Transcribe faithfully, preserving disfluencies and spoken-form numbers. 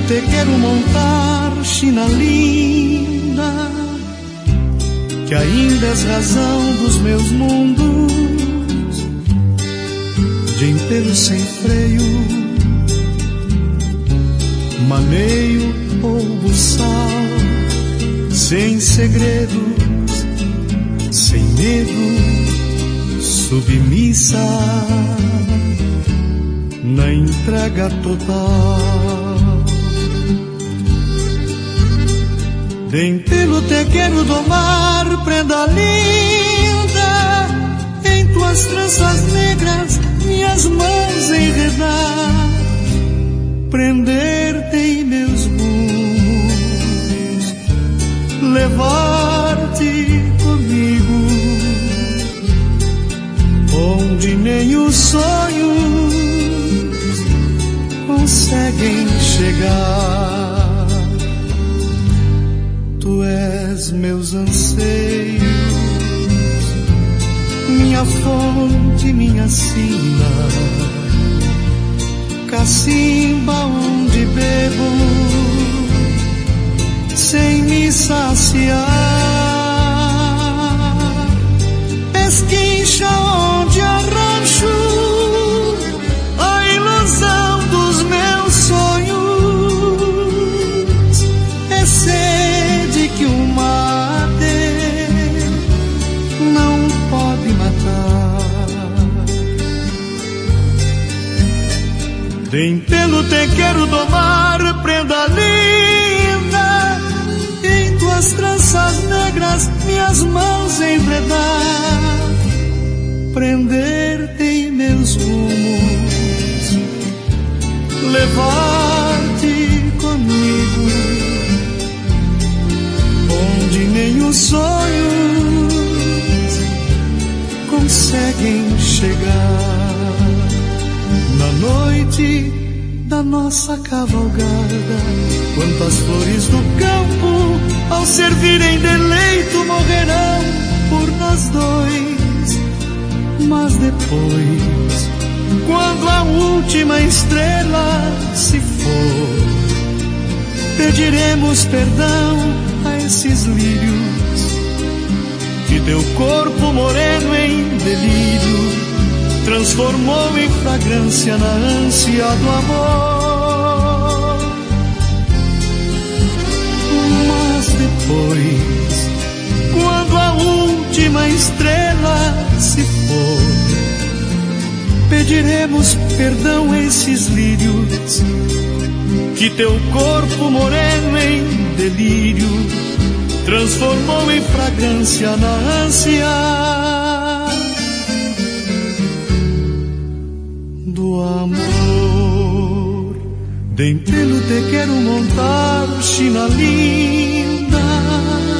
te quero montar, China linda, que ainda és razão dos meus mundos, de impelo sem freio, maneio ou buçal, sem segredos, sem medo, submissa, na entrega total. De impelo te quero domar, prenda linda, em tuas tranças negras minhas mãos enredar, prender-te em meus rumos, levar-te comigo, onde nem os sonhos conseguem chegar. Tu és meus anseios, minha fonte, minha sina, cacimba onde bebo sem me saciar, esquincha onde arrancho a ilusão dos meus sonhos, é sede que o mate não pode matar. De impelo te quero domar, prenda linda, em tuas tranças negras minhas mãos enredar, prender-te em meus rumos, levar-te comigo, onde nem os sonhos conseguem chegar. Na noite da nossa cavalgada, quantas flores do campo, ao servirem de leito, morrerão por nós dois. Mas depois, quando a última estrela se for, pediremos perdão a esses lírios que teu corpo moreno em delírio transformou em fragrância na ânsia do amor. Mas depois, quando a última estrela se for, pediremos perdão a esses lírios que teu corpo moreno em delírio transformou em fragrância na ânsia do amor. De impelo te quero montar, China linda,